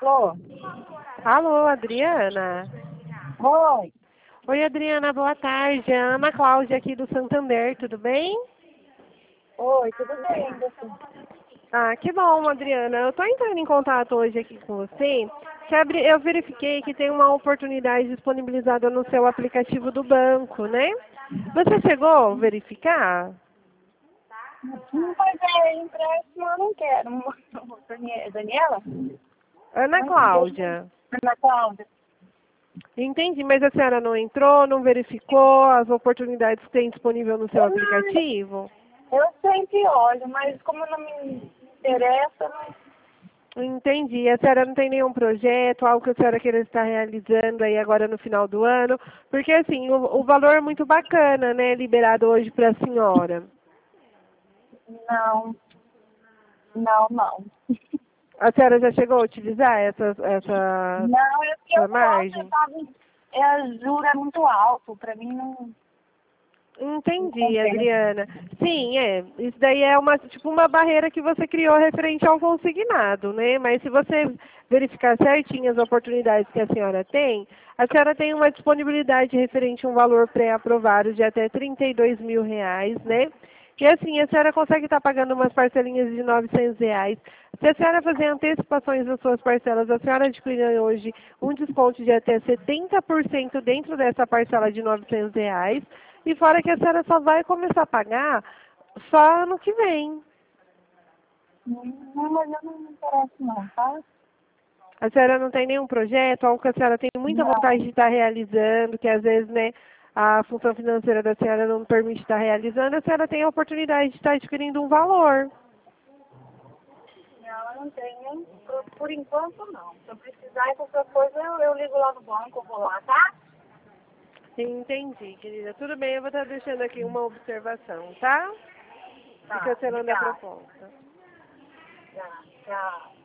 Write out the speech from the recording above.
Alô? Alô, Adriana? Oi. Oi, Adriana, boa tarde. É a Ana Cláudia aqui do Santander, tudo bem? Oi, tudo bem, você? Ah, que bom, Adriana. Eu estou entrando em contato hoje aqui com você, que eu verifiquei que tem uma oportunidade disponibilizada no seu aplicativo do banco, né? Você chegou a verificar? Mas é empréstimo, eu não quero. Daniela? Ana Não entendi. Cláudia. Ana Cláudia? Entendi, mas a senhora não entrou, não verificou as oportunidades que tem disponível no seu Não, aplicativo? eu sempre olho, mas como não me interessa, Entendi. A senhora não tem nenhum projeto, algo que a senhora queira estar realizando aí agora no final do ano? Porque, assim, o valor é muito bacana, né, liberado hoje para a senhora. não, não, não. A senhora já chegou a utilizar essa Não, eu não gosto, margem? sabe? Juro é muito alto, pra mim não Entendi, compensa. Adriana. Sim, isso daí é tipo uma barreira que você criou referente ao consignado, né? Mas se você verificar certinho as oportunidades que a senhora tem uma disponibilidade referente a um valor pré-aprovado de até R$ 32.000, né? E assim, a senhora consegue estar pagando umas parcelinhas de R$ 900. Se a senhora fazer antecipações das suas parcelas, a senhora adquire hoje um desconto de até 70% dentro dessa parcela de R$ 900. E fora que a senhora só vai começar a pagar só ano que vem. Não, mas eu não me interesso não, tá? A senhora não tem nenhum projeto, algo que a senhora tem muita Não. vontade de estar realizando, que às vezes, né, a função financeira da senhora não permite estar realizando, a senhora tem a oportunidade de estar adquirindo um valor. Não, eu não tenho. Por enquanto, não. Se eu precisar de qualquer coisa, eu ligo lá no banco, eu vou lá, tá? Entendi, querida. Tudo bem, eu vou estar deixando aqui uma observação, tá? E Tá, cancelando a obrigada. proposta. Tá, tchau.